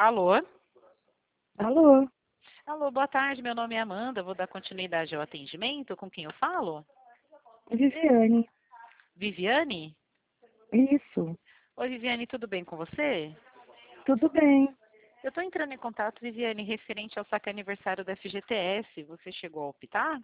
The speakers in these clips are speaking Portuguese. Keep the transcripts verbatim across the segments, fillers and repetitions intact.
Alô? Alô, Alô, boa tarde. Meu nome é Amanda. Vou dar continuidade ao atendimento. Com quem eu falo? Viviane. Viviane? Isso, Oi, Viviane, tudo bem com você? tudo bem. Eu estou entrando em contato, Viviane, referente ao saque aniversário da F G T S. Você chegou a optar?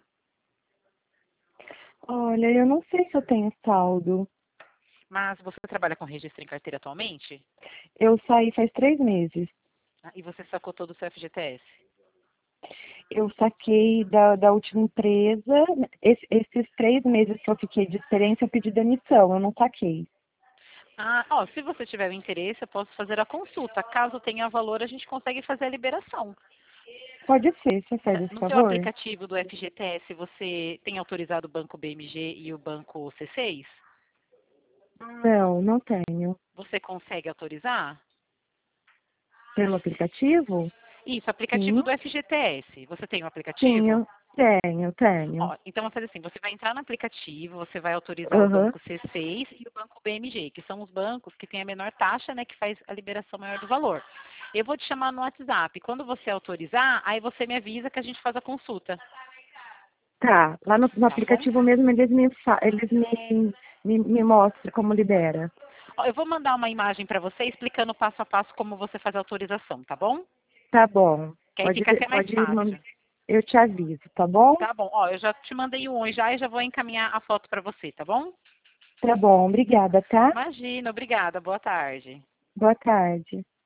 Olha, eu não sei se eu tenho saldo. Mas você trabalha com registro em carteira atualmente? Eu saí faz três meses. Ah, E você sacou todo o seu F G T S? Eu saquei da, da última empresa. Esse- esses três meses que eu fiquei de experiência, eu pedi demissão, eu não saquei. Ah, ó, se você tiver o interesse, eu posso fazer a consulta. Caso tenha valor, a gente consegue fazer a liberação. Pode ser, você faz esse No seu favor? aplicativo do F G T S, você tem autorizado o Banco B M G e o Banco C seis? Não, não tenho. Você consegue autorizar? Pelo aplicativo? Isso, aplicativo Sim, do F G T S. Você tem o sim, aplicativo? eu tenho, tenho. Ó, então, vamos fazer assim, você vai entrar no aplicativo, você vai autorizar o Aham, Banco C seis e o Banco B M G, que são os bancos que têm a menor taxa, né, que faz a liberação maior do valor. Eu vou te chamar no WhatsApp. Quando você autorizar, aí você me avisa que a gente faz a consulta, tá. Lá no, no tá bom? aplicativo mesmo, eles me, fa- eles me, me, me mostram como libera. Ó, eu vou mandar uma imagem para você explicando passo a passo como você faz a autorização, tá bom? Tá bom. Que aí Pode, fica até mais pode mandar. fácil. Eu te aviso, tá bom? Tá bom. Ó, eu já te mandei um oi já e já vou encaminhar a foto para você, tá bom? Tá bom, obrigada, tá? Imagina, obrigada. Boa tarde. Boa tarde.